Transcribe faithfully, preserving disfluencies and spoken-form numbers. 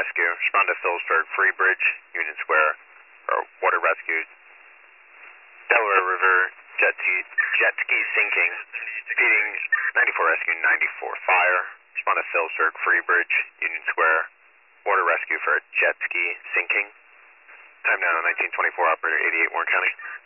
rescue. Respond to Phillipsburg, Free Bridge, Union Square, or water rescue. Delaware River, jet ski, jet ski sinking. Repeating, ninety-four rescue, ninety-four fire. Respond to Phillipsburg, Free Bridge, Union Square, water rescue for a jet ski sinking. Time now nineteen twenty-four, operator eighty-eight, Warren County.